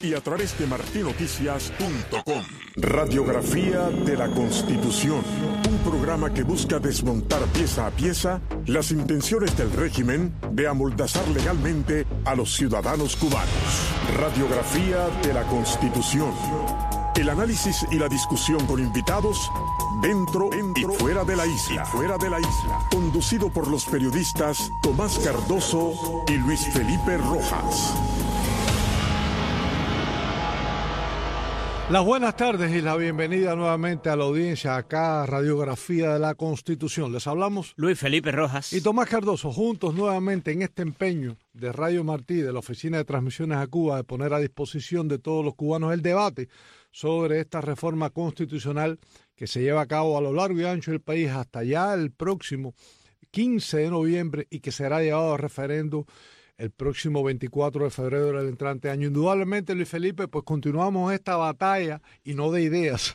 y a través de martinoticias.com. Radiografía de la Constitución, un programa que busca desmontar pieza a pieza las intenciones del régimen de amoldazar legalmente a los ciudadanos cubanos. Radiografía de la Constitución. El análisis y la discusión con invitados dentro y fuera de la isla. Conducido por los periodistas Tomás Cardoso y Luis Felipe Rojas. Las buenas tardes y la bienvenida nuevamente a la audiencia acá, Radiografía de la Constitución. Les hablamos Luis Felipe Rojas y Tomás Cardoso, juntos nuevamente en este empeño de Radio Martí, de la Oficina de Transmisiones a Cuba, de poner a disposición de todos los cubanos el debate sobre esta reforma constitucional que se lleva a cabo a lo largo y ancho del país hasta ya el próximo 15 de noviembre y que será llevado a referendo el próximo 24 de febrero del entrante año. Indudablemente, Luis Felipe, pues continuamos esta batalla, y no de ideas,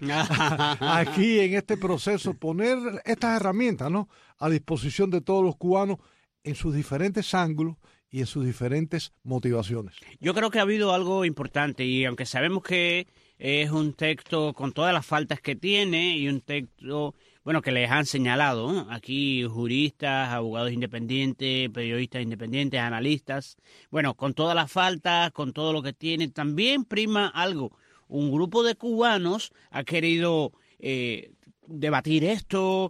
aquí en este proceso, poner estas herramientas, ¿no?, a disposición de todos los cubanos en sus diferentes ángulos y en sus diferentes motivaciones. Yo creo que ha habido algo importante, y aunque sabemos que es un texto con todas las faltas que tiene y un texto, bueno, que les han señalado, ¿no?, aquí juristas, abogados independientes, periodistas independientes, analistas, bueno, con todas las faltas, con todo lo que tiene, también prima algo. Un grupo de cubanos ha querido debatir esto,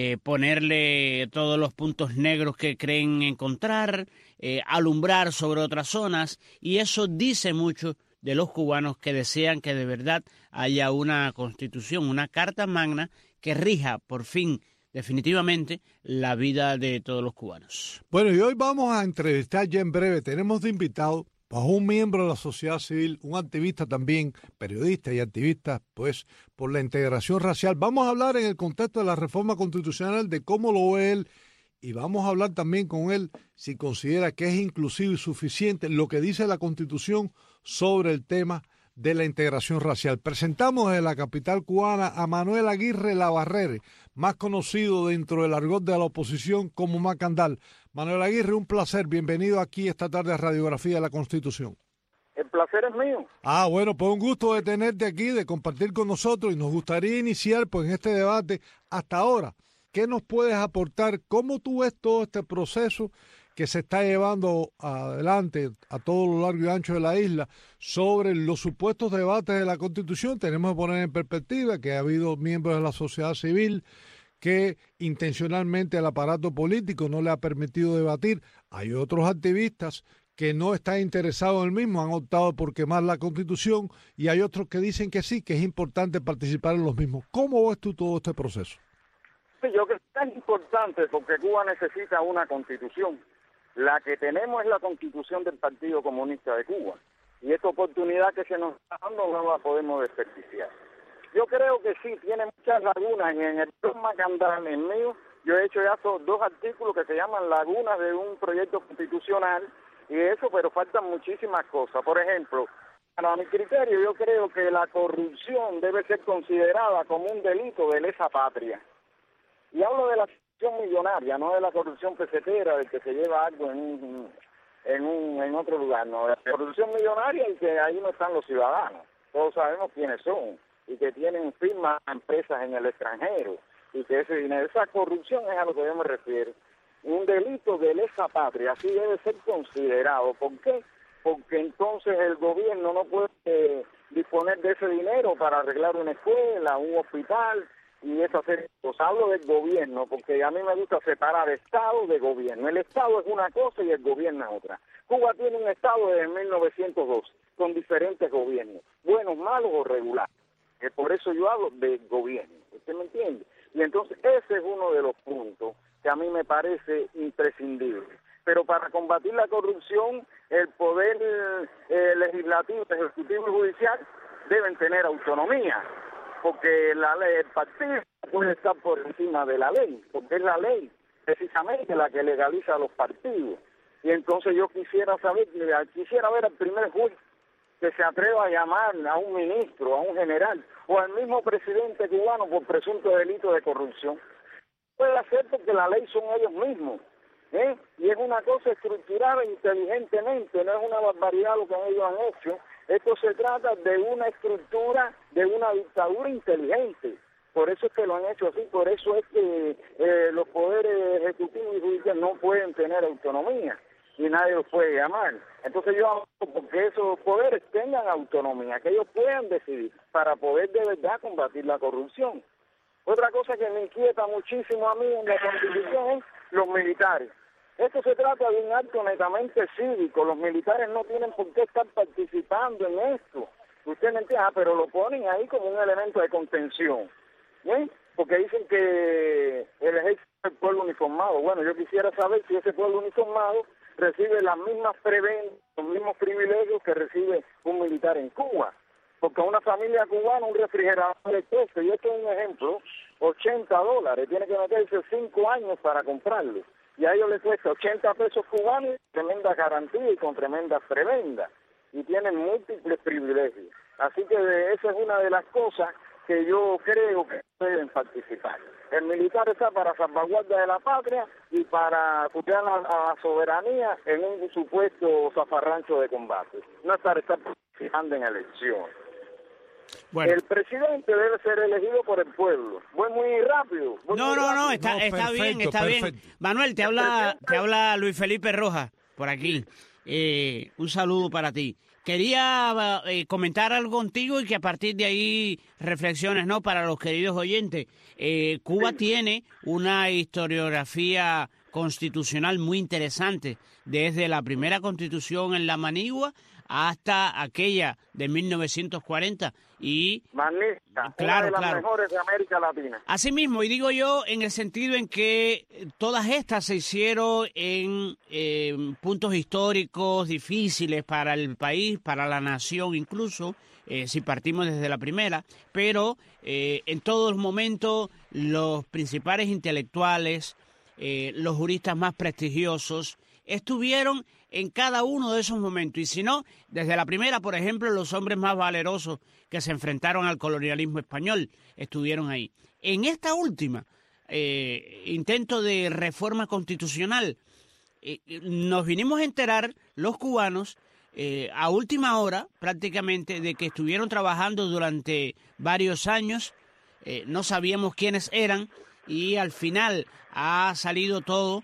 ponerle todos los puntos negros que creen encontrar, alumbrar sobre otras zonas, y eso dice mucho de los cubanos que desean que de verdad haya una constitución, una carta magna que rija por fin definitivamente la vida de todos los cubanos. Bueno, y hoy vamos a entrevistar ya en breve, tenemos de invitado a un miembro de la sociedad civil, un activista también, periodista y activista, pues, por la integración racial. Vamos a hablar en el contexto de la reforma constitucional de cómo lo ve él, y vamos a hablar también con él si considera que es inclusivo y suficiente lo que dice la Constitución sobre el tema de la integración racial. Presentamos en la capital cubana a Manuel Aguirre Labarrere, más conocido dentro del argot de la oposición como Macandal. Manuel Aguirre, un placer. Bienvenido aquí esta tarde a Radiografía de la Constitución. El placer es mío. Bueno, pues un gusto de tenerte aquí, de compartir con nosotros, y nos gustaría iniciar pues en este debate. Hasta ahora, ¿qué nos puedes aportar? ¿Cómo tú ves todo este proceso que se está llevando adelante a todo lo largo y ancho de la isla sobre los supuestos debates de la Constitución? Tenemos que poner en perspectiva que ha habido miembros de la sociedad civil que intencionalmente el aparato político no le ha permitido debatir. Hay otros activistas que no están interesados en el mismo, han optado por quemar la Constitución, y hay otros que dicen que sí, que es importante participar en los mismos. ¿Cómo ves tú todo este proceso? Sí, yo creo que es importante porque Cuba necesita una Constitución. La que tenemos es la Constitución del Partido Comunista de Cuba, y esta oportunidad que se nos está dando no la podemos desperdiciar. Yo creo que sí, tiene muchas lagunas, y en el plan Macandal, en mío, yo he hecho ya dos artículos que se llaman lagunas de un proyecto constitucional, y eso, pero faltan muchísimas cosas. Por ejemplo, a mi criterio, yo creo que la corrupción debe ser considerada como un delito de lesa patria. Y hablo de la corrupción millonaria, no de la corrupción pesetera, de que se lleva algo en otro lugar, no, de la corrupción millonaria, y que ahí no están los ciudadanos. Todos sabemos quiénes son, y que tienen firmas a empresas en el extranjero, y que ese dinero, esa corrupción es a lo que yo me refiero. Un delito de lesa patria, así debe ser considerado. ¿Por qué? Porque entonces el gobierno no puede disponer de ese dinero para arreglar una escuela, un hospital, y eso hacer cosas. Hablo del gobierno, porque a mí me gusta separar Estado de gobierno. El Estado es una cosa y el gobierno es otra. Cuba tiene un Estado desde 1912, con diferentes gobiernos, buenos, malos o regulares. Por eso yo hablo de gobierno, ¿usted me entiende? Y entonces ese es uno de los puntos que a mí me parece imprescindible. Pero para combatir la corrupción, el poder legislativo, ejecutivo y judicial deben tener autonomía, porque la ley, el partido puede estar por encima de la ley, porque es la ley precisamente la que legaliza a los partidos. Y entonces yo quisiera ver al primer juez que se atreva a llamar a un ministro, a un general, o al mismo presidente cubano por presunto delito de corrupción. Puede hacer porque la ley son ellos mismos, y es una cosa estructurada inteligentemente, no es una barbaridad lo que ellos han hecho, Esto se trata de una estructura, de una dictadura inteligente. Por eso es que lo han hecho así, por eso es que los poderes ejecutivos y judiciales no pueden tener autonomía y nadie los puede llamar. Entonces yo hago porque esos poderes tengan autonomía, que ellos puedan decidir para poder de verdad combatir la corrupción. Otra cosa que me inquieta muchísimo a mí en la Constitución es los militares. Esto se trata de un acto netamente cívico. Los militares no tienen por qué estar participando en esto. Usted me entiende, pero lo ponen ahí como un elemento de contención. ¿Bien? Porque dicen que el ejército es el pueblo uniformado. Bueno, yo quisiera saber si ese pueblo uniformado recibe las mismas prebendas, los mismos privilegios que recibe un militar en Cuba. Porque a una familia cubana un refrigerador de cuesta, y esto es un ejemplo, $80, tiene que meterse 5 años para comprarlo. Y a ellos les cuesta 80 pesos cubanos, tremenda garantía y con tremendas prebendas. Y tienen múltiples privilegios. Así que esa es una de las cosas que yo creo que deben participar. El militar está para salvaguarda de la patria y para cuidar a la soberanía en un supuesto zafarrancho de combate. No es para estar participando en elecciones. Bueno. El presidente debe ser elegido por el pueblo. Voy muy rápido. No, está bien, está bien. Manuel, te habla Luis Felipe Rojas por aquí. Un saludo para ti. Quería comentar algo contigo y que a partir de ahí reflexiones, ¿no? Para los queridos oyentes. Cuba tiene una historiografía constitucional muy interesante, desde la primera constitución en La Manigua hasta aquella de 1940 y magnífica, una de las mejores de América Latina. Asimismo, y digo yo en el sentido en que todas estas se hicieron en puntos históricos difíciles para el país, para la nación incluso, si partimos desde la primera, pero en todos los momentos los principales intelectuales, los juristas más prestigiosos, estuvieron en cada uno de esos momentos. Y si no, desde la primera, por ejemplo, los hombres más valerosos que se enfrentaron al colonialismo español estuvieron ahí. En esta última intento de reforma constitucional, nos vinimos a enterar los cubanos a última hora prácticamente de que estuvieron trabajando durante varios años, no sabíamos quiénes eran y al final ha salido todo.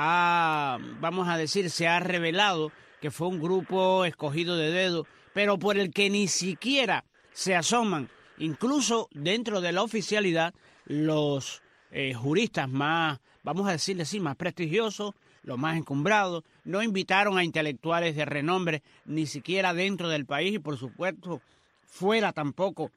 Vamos a decir, se ha revelado que fue un grupo escogido de dedo, pero por el que ni siquiera se asoman, incluso dentro de la oficialidad, los juristas más, vamos a decirle así, más prestigiosos, los más encumbrados, no invitaron a intelectuales de renombre, ni siquiera dentro del país y por supuesto fuera tampoco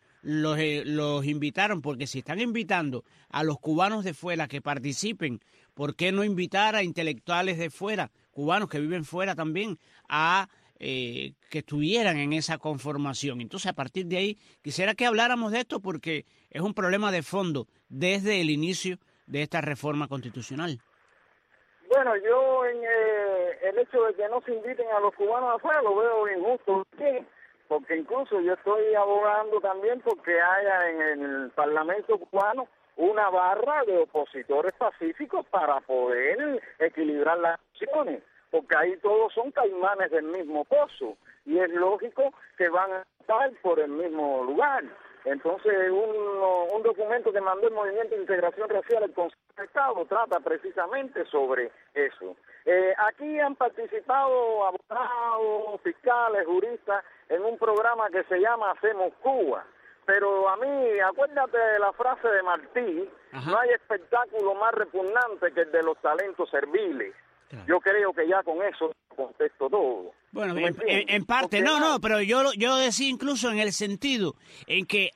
los invitaron, porque si están invitando a los cubanos de fuera que participen, ¿por qué no invitar a intelectuales de fuera, cubanos que viven fuera también, a que estuvieran en esa conformación? Entonces, a partir de ahí, quisiera que habláramos de esto porque es un problema de fondo desde el inicio de esta reforma constitucional. Bueno, yo en el hecho de que no se inviten a los cubanos afuera lo veo injusto, ¿sí? Porque incluso yo estoy abogando también porque haya en el Parlamento cubano una barra de opositores pacíficos para poder equilibrar las acciones, porque ahí todos son caimanes del mismo pozo y es lógico que van a estar por el mismo lugar. Entonces un documento que mandó el Movimiento de Integración Racial al Consejo de Estado trata precisamente sobre eso. Aquí han participado abogados, fiscales, juristas en un programa que se llama Hacemos Cuba. Pero a mí, acuérdate de la frase de Martí, no hay espectáculo más repugnante que el de los talentos serviles. Claro. Yo creo que ya con eso contesto todo. Bueno, en parte, pero yo decía incluso en el sentido en que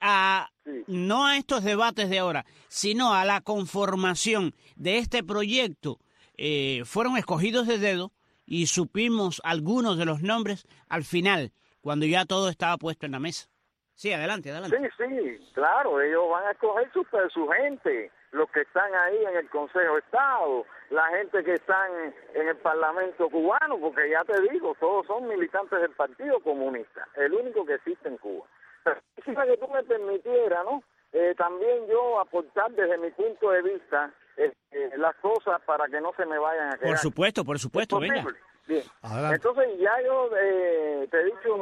no a estos debates de ahora, sino a la conformación de este proyecto, fueron escogidos de dedo y supimos algunos de los nombres al final, cuando ya todo estaba puesto en la mesa. Sí, adelante. Sí, claro, ellos van a escoger su gente, los que están ahí en el Consejo de Estado, la gente que están en el Parlamento cubano, porque ya te digo, todos son militantes del Partido Comunista, el único que existe en Cuba. Pero quisiera que tú me permitieras, ¿no? También yo aportar desde mi punto de vista las cosas para que no se me vayan a quedar. Por supuesto, venga. Bien, adelante. Entonces ya yo te he dicho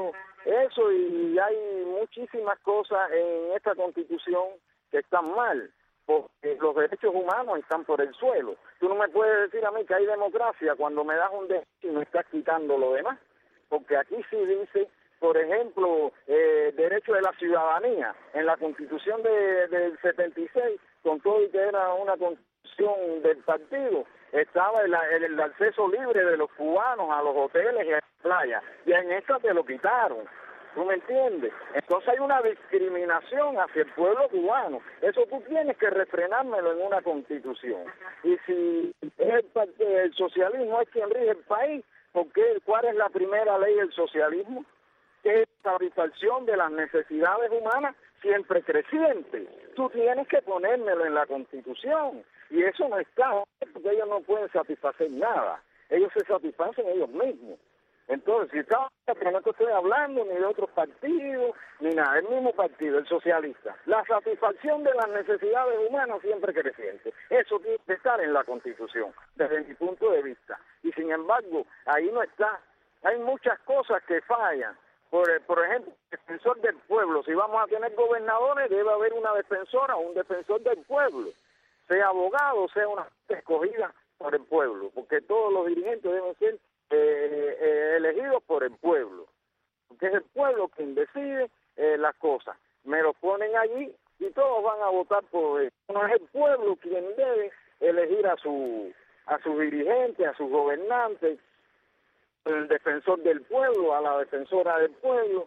Eso, y hay muchísimas cosas en esta Constitución que están mal, porque los derechos humanos están por el suelo. Tú no me puedes decir a mí que hay democracia cuando me das un derecho y me estás quitando lo demás, porque aquí sí dice, por ejemplo, derecho de la ciudadanía, en la Constitución del 76, con todo y que era una constitución del partido, estaba el acceso libre de los cubanos a los hoteles y a las playas, y en esta te lo quitaron. ¿Tú me entiendes? Entonces hay una discriminación hacia el pueblo cubano. Eso tú tienes que refrenármelo en una constitución. Y si el socialismo es quien rige el país, ¿cuál es la primera ley del socialismo? Que es la satisfacción de las necesidades humanas siempre creciente. Tú tienes que ponérmelo en la Constitución. Y eso no está, porque ellos no pueden satisfacer nada. Ellos se satisfacen ellos mismos. Entonces, si estaba, que no te estoy hablando ni de otros partidos, ni nada, el mismo partido, el socialista. La satisfacción de las necesidades humanas siempre creciente. Eso tiene que estar en la Constitución, desde mi punto de vista. Y sin embargo, ahí no está. Hay muchas cosas que fallan. Por ejemplo, defensor del pueblo. Si vamos a tener gobernadores, debe haber una defensora o un defensor del pueblo. Sea abogado, sea una escogida por el pueblo. Porque todos los dirigentes deben ser elegidos por el pueblo, porque es el pueblo quien decide las cosas. Me lo ponen allí y todos van a votar por él. No es el pueblo quien debe elegir a sus dirigentes, a sus gobernantes, el defensor del pueblo, a la defensora del pueblo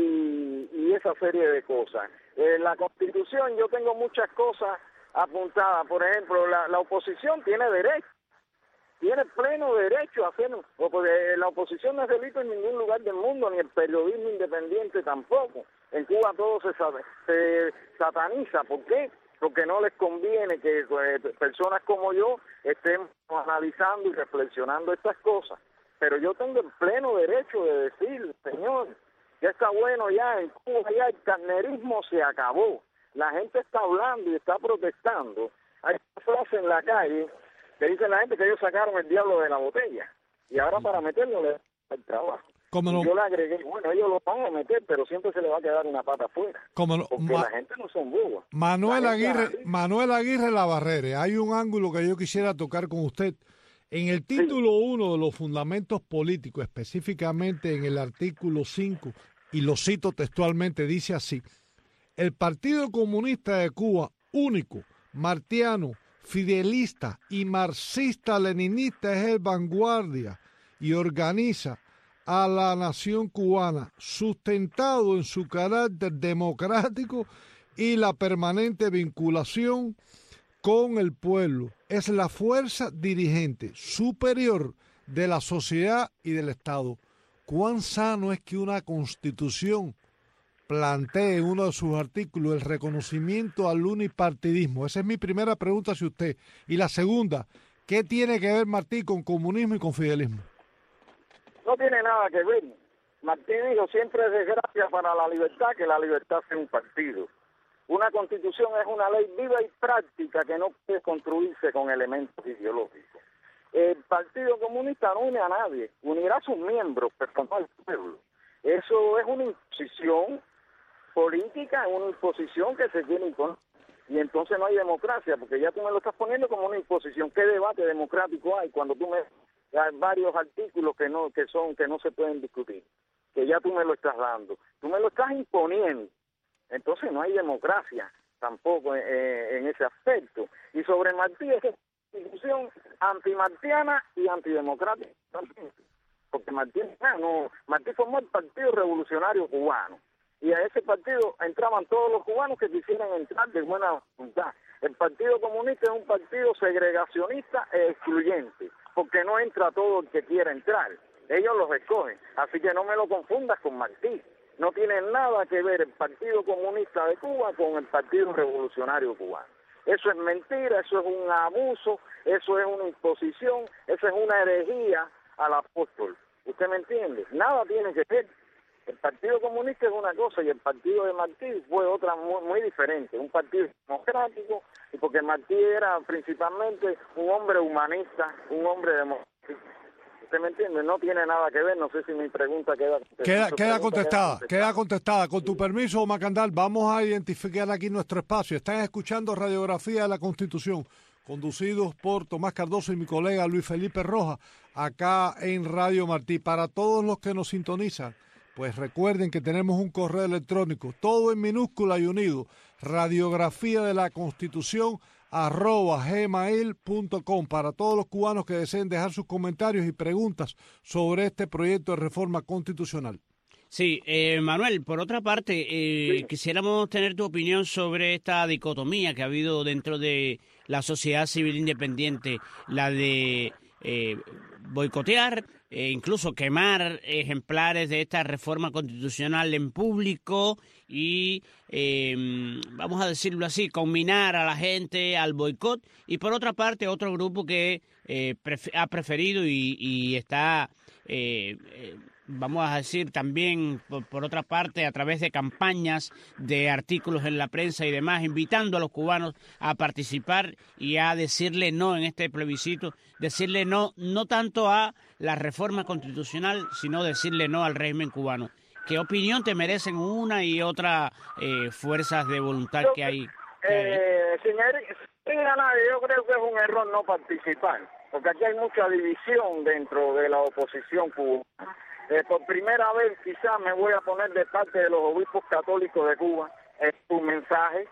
y esa serie de cosas. La Constitución, yo tengo muchas cosas apuntadas. Por ejemplo, la oposición tiene derecho. Tiene pleno derecho a hacerlo, porque la oposición no es delito en ningún lugar del mundo, ni el periodismo independiente tampoco. En Cuba todo se sataniza. ¿Por qué? Porque no les conviene que personas como yo estén analizando y reflexionando estas cosas. Pero yo tengo el pleno derecho de decir, señor, ya está bueno ya, en Cuba ya el carnerismo se acabó. La gente está hablando y está protestando. Hay frases en la calle que dice la gente que ellos sacaron el diablo de la botella y ahora para meterlo le da el trabajo. No? Yo le agregué, bueno, ellos lo van a meter, pero siempre se le va a quedar una pata afuera. No? Porque la gente no son bobos. Manuel Aguirre Labarrere, hay un ángulo que yo quisiera tocar con usted. En el título 1 de los fundamentos políticos, específicamente en el artículo 5, y lo cito textualmente, dice así: el Partido Comunista de Cuba, único, martiano, fidelista y marxista-leninista, es el vanguardia y organiza a la nación cubana, sustentado en su carácter democrático y la permanente vinculación con el pueblo. Es la fuerza dirigente superior de la sociedad y del Estado. ¿Cuán sano es que una constitución plantee en uno de sus artículos el reconocimiento al unipartidismo? Esa es mi primera pregunta hacia usted. Y la segunda, ¿qué tiene que ver Martí con comunismo y con fidelismo? No tiene nada que ver. Martí dijo, siempre es desgracia para la libertad que la libertad sea un partido. Una constitución es una ley viva y práctica que no puede construirse con elementos ideológicos. El Partido Comunista no une a nadie, unirá a sus miembros, pero no al pueblo. Eso es una imposición política, una imposición que se tiene imponer. Y entonces no hay democracia, porque ya tú me lo estás poniendo como una imposición. ¿Qué debate democrático hay cuando tú me das varios artículos que no se pueden discutir? Que ya tú me lo estás dando. Tú me lo estás imponiendo. Entonces no hay democracia tampoco en ese aspecto. Y sobre Martí es una institución antimartiana y antidemocrática también. Porque Martí formó el Partido Revolucionario Cubano. Y a ese partido entraban todos los cubanos que quisieran entrar de buena voluntad. El Partido Comunista es un partido segregacionista e excluyente, porque no entra todo el que quiera entrar. Ellos los escogen. Así que no me lo confundas con Martí. No tiene nada que ver el Partido Comunista de Cuba con el Partido Revolucionario Cubano. Eso es mentira, eso es un abuso, eso es una imposición, eso es una herejía al apóstol. ¿Usted me entiende? Nada tiene que ver. El Partido Comunista es una cosa y el partido de Martí fue otra muy diferente. Un partido democrático, y porque Martí era principalmente un hombre humanista, un hombre democrático. ¿Usted me entiende? No tiene nada que ver, no sé si mi pregunta queda contestada. Con tu permiso, Macandal, vamos a identificar aquí nuestro espacio. Están escuchando Radiografía de la Constitución, conducidos por Tomás Cardoso y mi colega Luis Felipe Rojas, acá en Radio Martí. Para todos los que nos sintonizan, pues recuerden que tenemos un correo electrónico, todo en minúscula y unido, radiografía de la Constitución @gmail.com, para todos los cubanos que deseen dejar sus comentarios y preguntas sobre este proyecto de reforma constitucional. Sí, Manuel, por otra parte, sí, quisiéramos tener tu opinión sobre esta dicotomía que ha habido dentro de la sociedad civil independiente, la de boicotear e incluso quemar ejemplares de esta reforma constitucional en público y, vamos a decirlo así, conminar a la gente al boicot, y por otra parte otro grupo que ha preferido y está, vamos a decir también, por otra parte, a través de campañas, de artículos en la prensa y demás, invitando a los cubanos a participar y a decirle no en este plebiscito, decirle no tanto a la reforma constitucional, sino decirle no al régimen cubano. ¿Qué opinión te merecen una y otra fuerzas de voluntad que hay? Señor, yo creo que es un error no participar, porque aquí hay mucha división dentro de la oposición cubana. Por primera vez quizás me voy a poner de parte de los obispos católicos de Cuba un mensaje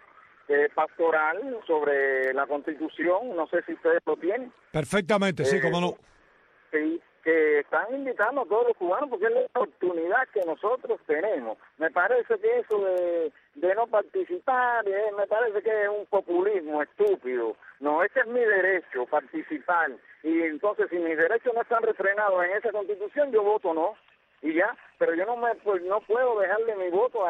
pastoral sobre la Constitución, no sé si ustedes lo tienen. Perfectamente, sí, cómo no. Sí, que están invitando a todos los cubanos porque es la oportunidad que nosotros tenemos. Me parece que eso de no participar, me parece que es un populismo estúpido. No, ese es mi derecho, participar. Y entonces, si mis derechos no están refrenados en esa Constitución, yo voto no. Y ya, pero yo no puedo dejarle mi voto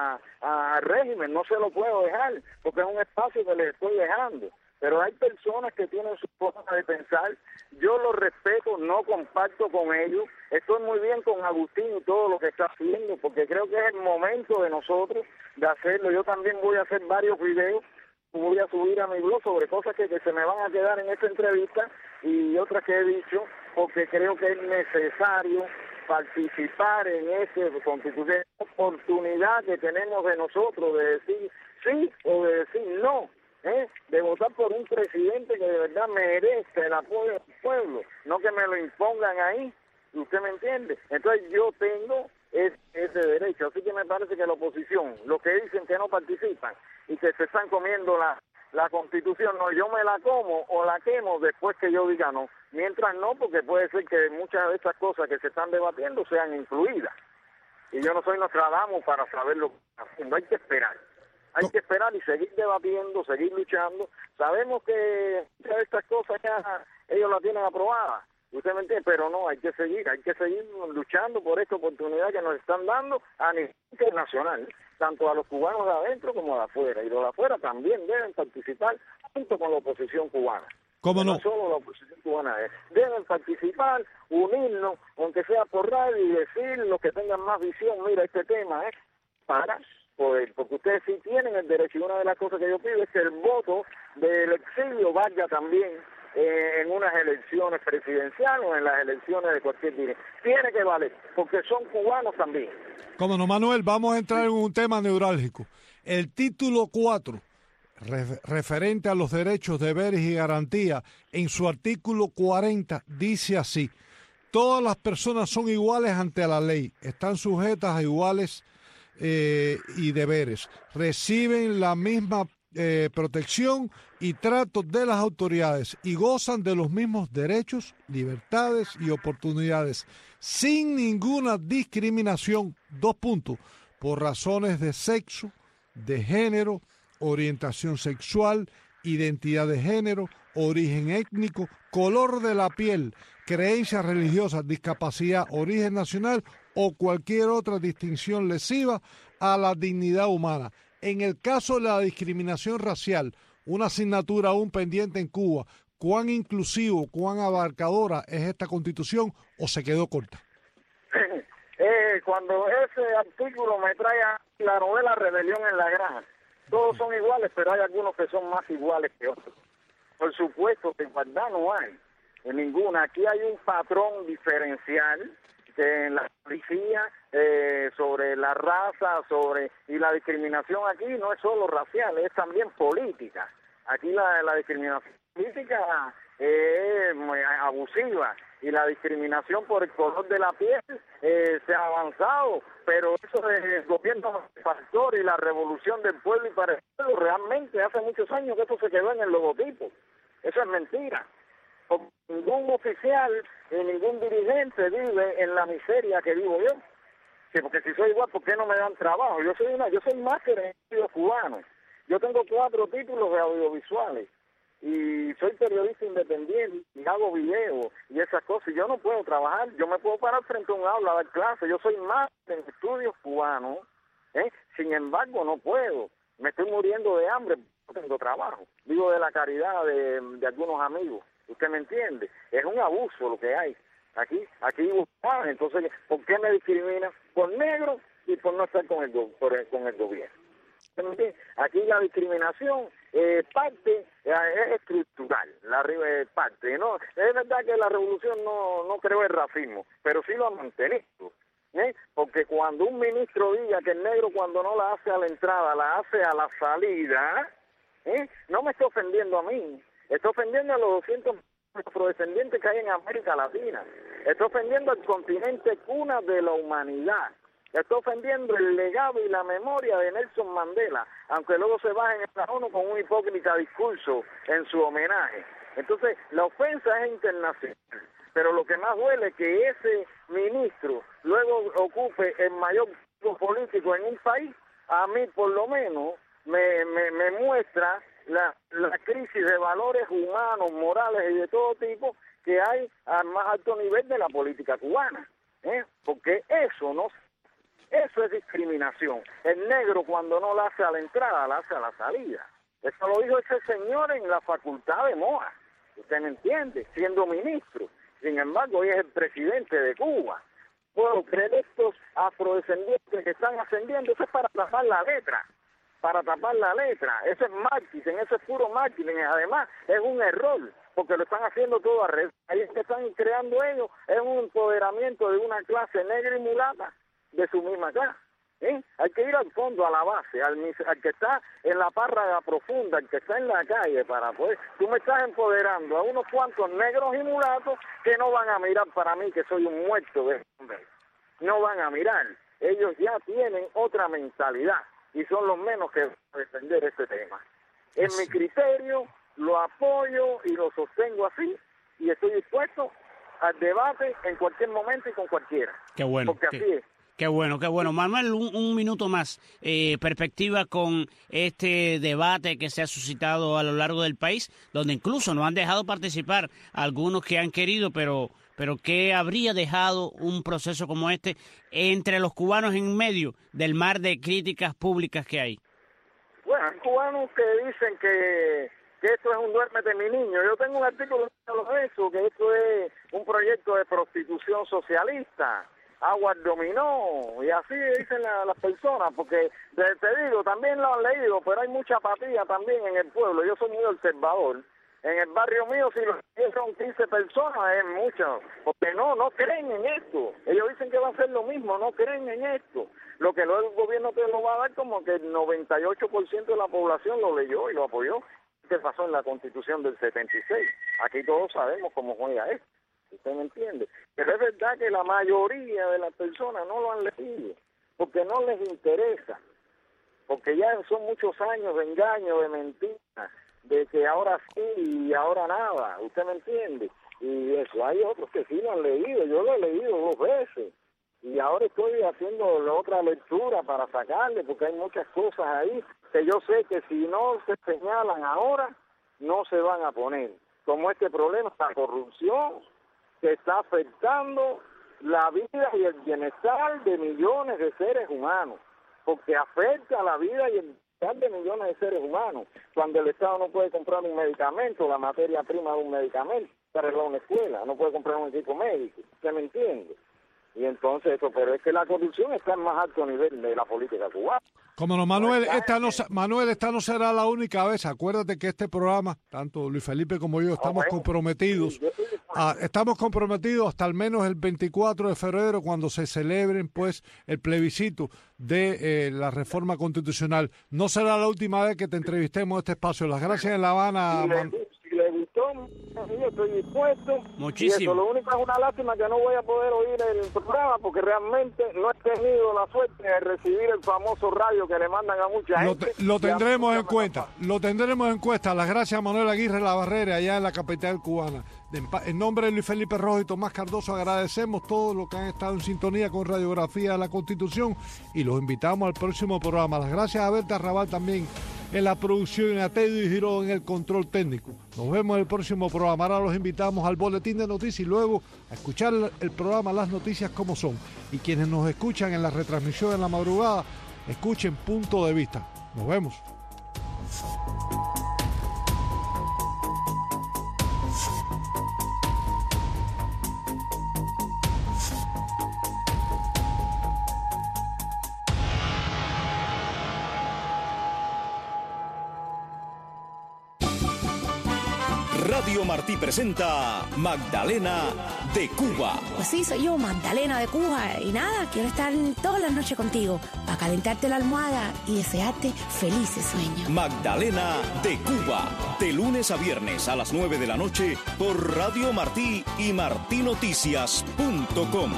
al régimen, no se lo puedo dejar, porque es un espacio que le estoy dejando. Pero hay personas que tienen su forma de pensar, yo los respeto, no comparto con ellos, estoy muy bien con Agustín y todo lo que está haciendo, porque creo que es el momento de nosotros de hacerlo. Yo también voy a hacer varios videos, voy a subir a mi blog sobre cosas que se me van a quedar en esta entrevista y otras que he dicho, porque creo que es necesario participar en esa constitución, oportunidad que tenemos de nosotros de decir sí o de decir no, de votar por un presidente que de verdad merece el apoyo del pueblo, no que me lo impongan ahí, ¿usted me entiende? Entonces yo tengo ese derecho, así que me parece que la oposición, los que dicen que no participan y que se están comiendo la Constitución, no, yo me la como o la quemo después que yo diga no. Mientras no, porque puede ser que muchas de estas cosas que se están debatiendo sean incluidas. Y yo no soy Nostradamus para saberlo. Hay que esperar. Hay que esperar y seguir debatiendo, seguir luchando. Sabemos que muchas de estas cosas ya ellos las tienen aprobadas. ¿Usted me entiende? Pero no, hay que seguir luchando por esta oportunidad que nos están dando a nivel internacional, tanto a los cubanos de adentro como de afuera. Y los de afuera también deben participar junto con la oposición cubana. ¿Cómo no? No solo la oposición cubana, deben participar, unirnos, aunque sea por radio, y decir los que tengan más visión, mira, este tema es para poder, porque ustedes sí tienen el derecho, y una de las cosas que yo pido es que el voto del exilio vaya también en unas elecciones presidenciales o en las elecciones de cualquier tipo. Tiene que valer, porque son cubanos también. Cómo no, Manuel, vamos a entrar en un tema neurálgico. El título 4, referente a los derechos, deberes y garantías, en su artículo 40 dice así: todas las personas son iguales ante la ley, están sujetas a iguales y deberes, reciben la misma protección y trato de las autoridades y gozan de los mismos derechos, libertades y oportunidades, sin ninguna discriminación, por razones de sexo, de género, orientación sexual, identidad de género, origen étnico, color de la piel, creencias religiosas, discapacidad, origen nacional o cualquier otra distinción lesiva a la dignidad humana. En el caso de la discriminación racial, una asignatura aún pendiente en Cuba, ¿cuán inclusivo, cuán abarcadora es esta Constitución o se quedó corta? Cuando ese artículo me trae a la novela Rebelión en la Granja, todos son iguales, pero hay algunos que son más iguales que otros. Por supuesto que igualdad no hay. ninguna. Aquí hay un patrón diferencial que en la policía sobre la raza, y la discriminación aquí no es solo racial, es también política. Aquí la discriminación política es muy abusiva, y la discriminación por el color de la piel se ha avanzado, pero eso del gobierno factor y la revolución del pueblo y para el pueblo, realmente hace muchos años que eso se quedó en el logotipo. Eso es mentira. Porque ningún oficial y ningún dirigente vive en la miseria que vivo yo. Sí, porque si soy igual, ¿por qué no me dan trabajo? Yo soy máster en estudios cubanos. Yo tengo 4 títulos de audiovisuales y soy periodista independiente y hago videos y esas cosas. Yo no puedo trabajar, yo me puedo parar frente a un aula a dar clases. Yo soy máster en estudios cubanos, sin embargo no puedo. Me estoy muriendo de hambre, no tengo trabajo. Vivo de la caridad de algunos amigos. ¿Usted me entiende? Es un abuso lo que hay. Aquí, entonces, ¿por qué me discriminan? Por negro y por no estar con el gobierno. Aquí la discriminación es estructural, parte, ¿no? Es verdad que la revolución no creó el racismo, pero sí lo ha mantenido, porque cuando un ministro diga que el negro cuando no la hace a la entrada, la hace a la salida, no me está ofendiendo a mí, está ofendiendo a los 200 afrodescendientes que hay en América Latina, está ofendiendo al continente cuna de la humanidad. Está ofendiendo el legado y la memoria de Nelson Mandela, aunque luego se bajen en la ONU con un hipócrita discurso en su homenaje. Entonces, la ofensa es internacional, pero lo que más duele es que ese ministro luego ocupe el mayor puesto político en un país. A mí, por lo menos, me muestra la crisis de valores humanos, morales y de todo tipo que hay al más alto nivel de la política cubana, porque eso es discriminación. El negro cuando no la hace a la entrada, la hace a la salida. Eso lo dijo ese señor en la facultad de Moa. ¿Usted me entiende? Siendo ministro. Sin embargo, hoy es el presidente de Cuba. Puedo creer estos afrodescendientes que están ascendiendo. Eso es para tapar la letra. Eso es marketing, eso es puro marketing. Además, es un error, porque lo están haciendo todo al revés. Ahí es que están creando ellos, es un empoderamiento de una clase negra y mulata de su misma clase. Hay que ir al fondo, a la base, al que está en la párraga profunda, al que está en la calle para poder... Tú me estás empoderando a unos cuantos negros y mulatos que no van a mirar para mí que soy un muerto de hambre. No van a mirar. Ellos ya tienen otra mentalidad y son los menos que van a defender este tema. En mi criterio lo apoyo y lo sostengo así y estoy dispuesto al debate en cualquier momento y con cualquiera. Qué bueno. Porque así es. Qué bueno. Manuel, un minuto más. Perspectiva con este debate que se ha suscitado a lo largo del país, donde incluso no han dejado participar algunos que han querido, pero ¿qué habría dejado un proceso como este entre los cubanos en medio del mar de críticas públicas que hay? Bueno, hay cubanos que dicen que esto es un duérmete mi niño. Yo tengo un artículo de eso, que esto es un proyecto de prostitución socialista. Agua dominó, y así dicen las personas, porque te digo, también lo han leído, pero hay mucha apatía también en el pueblo. Yo soy muy observador. En el barrio mío, si son 15 personas, es mucho, porque no creen en esto. Ellos dicen que va a ser lo mismo, no creen en esto. Lo que luego el gobierno te lo va a dar, como que el 98% de la población lo leyó y lo apoyó. ¿Qué pasó en la Constitución del 76? Aquí todos sabemos cómo juega esto. ¿Usted me entiende? Pero es verdad que la mayoría de las personas no lo han leído, porque no les interesa, porque ya son muchos años de engaño, de mentira, de que ahora sí y ahora nada. ¿Usted me entiende? Y eso, hay otros que sí lo han leído, yo lo he leído 2 veces, y ahora estoy haciendo la otra lectura para sacarle, porque hay muchas cosas ahí que yo sé que si no se señalan ahora, no se van a poner, como este problema, la corrupción, que está afectando la vida y el bienestar de millones de seres humanos, porque afecta la vida y el bienestar de millones de seres humanos. Cuando el Estado no puede comprar un medicamento, la materia prima de un medicamento, para arreglar una escuela, no puede comprar un equipo médico, ¿usted me entiende? Y entonces eso, pero es que la corrupción está en más alto nivel de la política cubana. Como no, Manuel, esta no será la única vez. Acuérdate que este programa, tanto Luis Felipe como yo, estamos comprometidos Estamos comprometidos hasta al menos el 24 de febrero, cuando se celebren pues el plebiscito de la reforma constitucional. No será la última vez que te entrevistemos en este espacio. Las gracias en La Habana. Si le gustó, yo estoy dispuesto. Muchísimo. Y eso, lo único es una lástima que no voy a poder oír el programa, porque realmente no he tenido la suerte de recibir el famoso radio que le mandan a mucha gente. Lo tendremos en cuenta. Lo tendremos en cuenta. Las gracias a Manuel Aguirre La Barrera, allá en la capital cubana. En nombre de Luis Felipe Rojo y Tomás Cardoso, agradecemos todos los que han estado en sintonía con Radiografía de la Constitución y los invitamos al próximo programa. Las gracias a Berta Raval también en la producción y a Teddy Girón en el control técnico. Nos vemos en el próximo programa. Ahora los invitamos al boletín de noticias y luego a escuchar el programa Las Noticias como son. Y quienes nos escuchan en la retransmisión en la madrugada, escuchen Punto de Vista. Nos vemos. Radio Martí presenta Magdalena de Cuba. Pues sí, soy yo, Magdalena de Cuba. Y nada, quiero estar todas las noches contigo para calentarte la almohada y desearte felices sueños. Magdalena de Cuba, de lunes a viernes a las 9 de la noche por Radio Martí y martinoticias.com.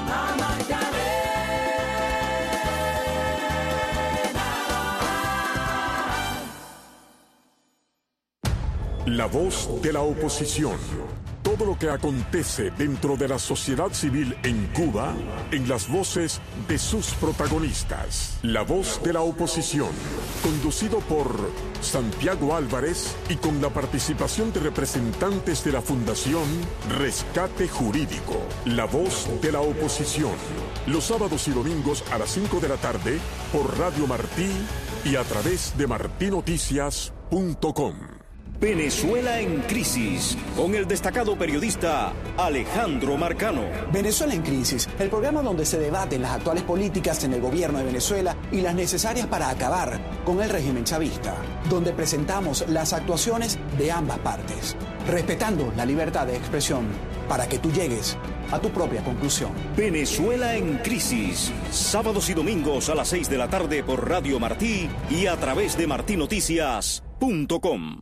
La voz de la oposición. Todo lo que acontece dentro de la sociedad civil en Cuba, en las voces de sus protagonistas. La voz de la oposición, conducido por Santiago Álvarez y con la participación de representantes de la Fundación Rescate Jurídico. La voz de la oposición, los sábados y domingos a las 5 de la tarde por Radio Martí y a través de martinoticias.com. Venezuela en crisis, con el destacado periodista Alejandro Marcano. Venezuela en crisis, el programa donde se debaten las actuales políticas en el gobierno de Venezuela y las necesarias para acabar con el régimen chavista, donde presentamos las actuaciones de ambas partes, respetando la libertad de expresión para que tú llegues a tu propia conclusión. Venezuela en crisis, sábados y domingos a las 6 de la tarde por Radio Martí y a través de martinoticias.com.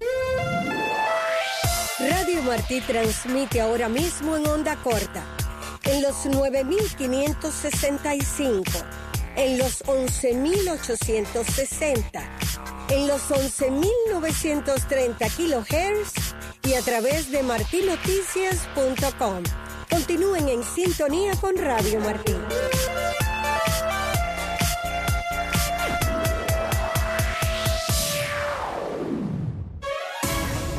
Radio Martí transmite ahora mismo en onda corta, en los 9.565, en los 11.860, en los 11.930 kHz y a través de martinoticias.com. Continúen en sintonía con Radio Martí.